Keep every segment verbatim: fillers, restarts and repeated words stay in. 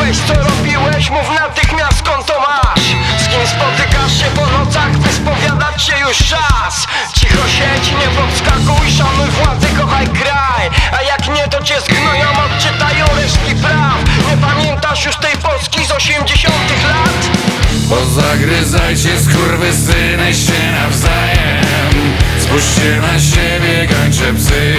robiłeś, co robiłeś, mów natychmiast skąd to masz. Z kim spotykasz się po nocach, wyspowiadać się już czas. Cicho siedź, nie podskakuj, szanuj władzy, kochaj kraj. A jak nie, to cię zgnoją, odczytają resztki praw. Nie pamiętasz już tej Polski z osiemdziesiątych lat? Pozagryzajcie skurwysyny się nawzajem. Spójrzcie na siebie, gończe psy.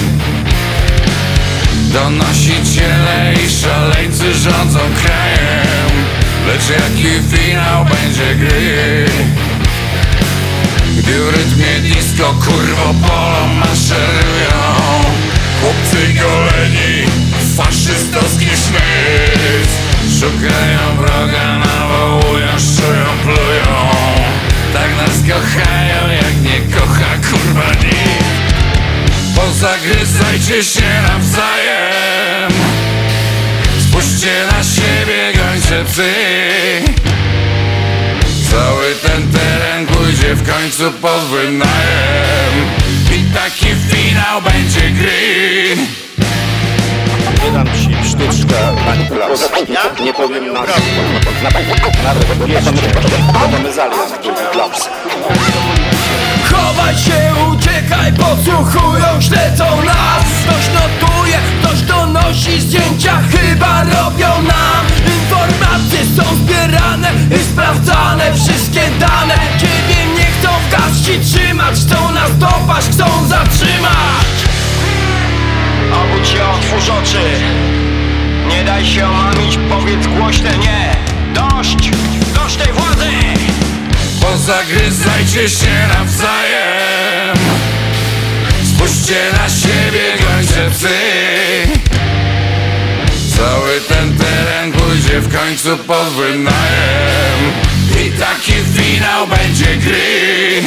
Donosiciele i szaleńcy rządzą krajem. Lecz jaki finał będzie gry? Gdy w rytmie disco kurwo polo maszerują chłopcy goleni w faszystowski sznyt. Szukają wroga, nawołują, szczują, plują. Tak nas kochają, jak nie kocha kurwa nikt. Pozagryzajcie się nawzajem. Spójrzcie na siebie, gończe psy. Cały ten teren pójdzie w końcu pod wynajem. I taki finał będzie gry. Wydam ci sztuczkę manipulacji. Nie, nie powiem na nawet wieście, to mezalian drugi klaps. Chowaj się, uciekaj, podsłuchują, śledzą nas. Ktoś notuje, ktoś donosi zdjęcia, chyba robią nam. Informacje są zbierane i sprawdzane, wszystkie dane. Ciebie nie chcą w garści trzymać, chcą nas dopaść, chcą zatrzymać. Obudź się, otwórz oczy. Nie daj się omamić, powiedz głośne nie. Dość, dość tej władzy. Pozagryzajcie się nawzajem. Spójrzcie na siebie, gończe psy. Cały ten teren pójdzie w końcu pod wynajem. I taki finał będzie gry.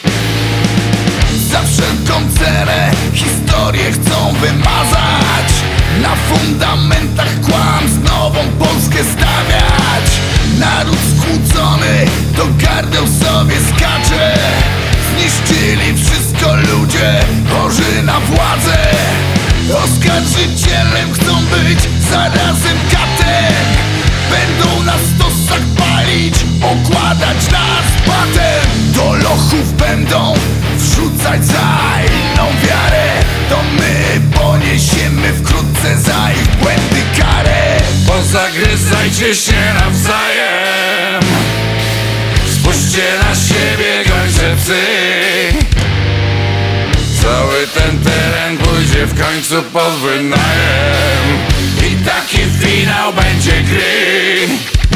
Za wszelką cenę historię chcą wymazać. Na fundamentach kłamstw nową Polskę stawiać. Naród skłócony do gardeł sobie skacze. Zniszczyli wszystko ludzie chorzy na władzę. Oskarżycielem chcą być, zarazem katem. Będą na stosach palić, okładać nas batem. Do lochów będą wrzucać za inną wiarę. To my poniesiemy wkrótce za ich błędy karę. Pozagryzajcie się nawzajem. Spójrzcie na siebie, gończe psy. Cały ten teren pójdzie w końcu pod wynajem. I taki finał będzie gry.